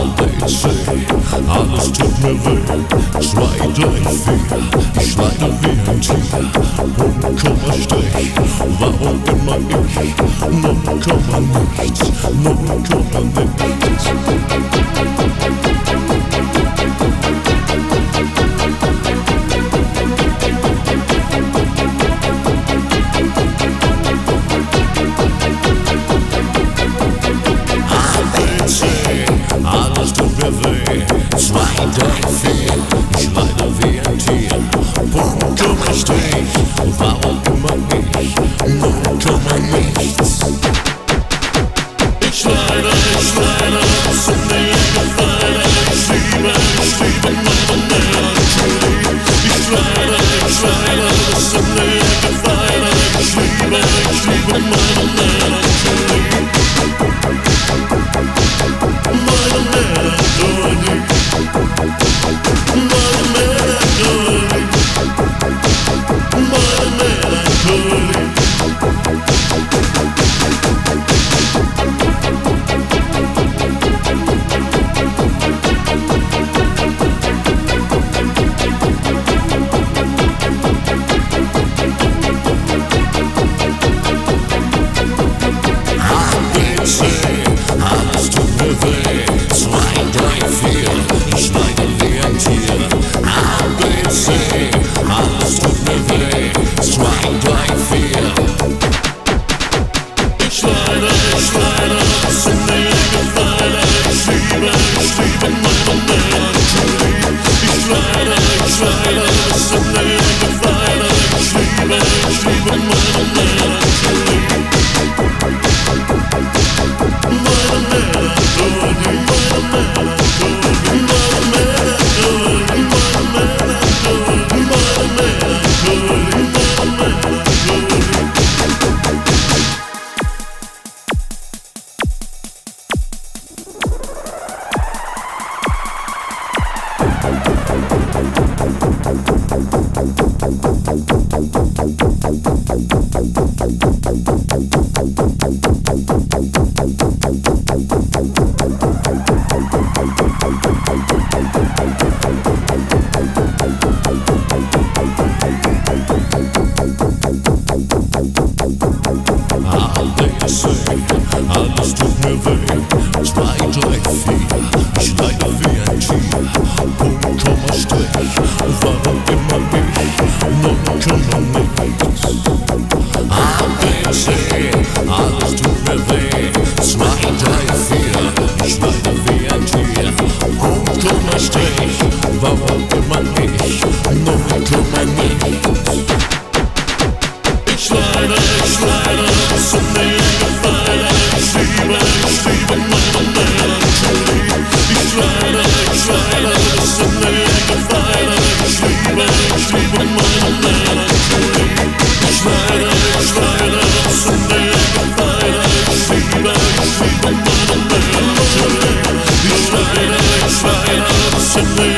ABC, alles tut mir weh. 2, 3, 4, ich leide wie ein Tier. Punkt, Komma, Strich, warum immer ich? 0, nichts, 0, nichts. Alles tut mir weh. 2, 3, 4, ich leide wie ein Tier. Punkt, Komma, Strich, warum immer ich? 0, nichts. Ich leide, was in mir gefallen. Ich liebe meine Melancholie. Ich leide, was in mir gefallen. Ich liebe meine Melancholie. Alles tut mir weh. 2, 3, 4, ich leide wie ein Tier. ABC, alles tut mir weh. 2, 3, 4. Ich leide, was in mir gefallen. Ich liebe meine Melancholie. Ich leide, was in mir gefallen. Ich liebe meine Melancholie. Alles tut mir weh. 2, 3, 4, ich leide wie ein Tier. Punkt, Komma, Strich, warum immer ich? 0, nichts. ABC, alles tut mir weh. 2, 3, 4, ich leide wie ein Tier. Punkt, Komma, Strich, warum immer ich? 0, nichts. Ich leide, was in mir gefallen. Ich liebe meine Melancholie. Ich leide, was in mir gefallen. Ich liebe meine Melancholie. Ich leide, was in mir gefallen. Ich liebe meine Melancholie. Ich leide, was in mir